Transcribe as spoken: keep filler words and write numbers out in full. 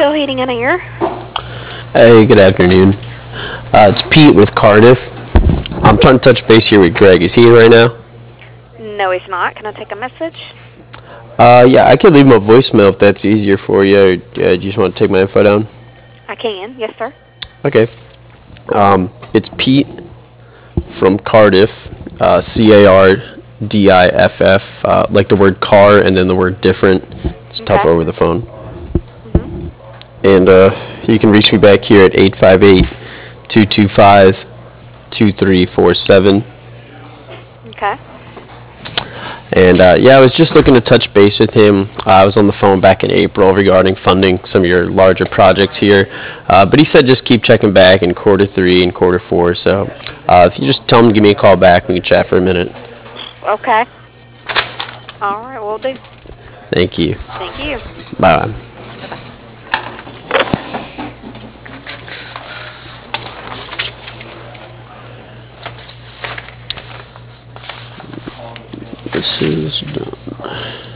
Phil Heating and Air. Hey, good afternoon. Uh, it's Pete with Cardiff. I'm trying to touch base here with Greg. Is he in right now? No, he's not. Can I take a message? Uh, yeah, I could leave him a voicemail if that's easier for you. Or, uh, do you just want to take my info down? I can. Yes, sir. Okay. Um, it's Pete from Cardiff, uh, C A R D I F F, uh, like the word car and then the word different. It's tough Okay. over the phone. Mhm. And uh, you can reach me back here at eight five eight, two two five, two three four seven. Okay. And uh, yeah, I was just looking to touch base with him. Uh, I was on the phone back in April regarding funding some of your larger projects here. Uh, but he said just keep checking back in quarter three and quarter four. So uh, if you just tell him to give me a call back, we can chat for a minute. Okay. All right, we'll do. Thank you. Thank you. Bye. Bye-bye. This is done.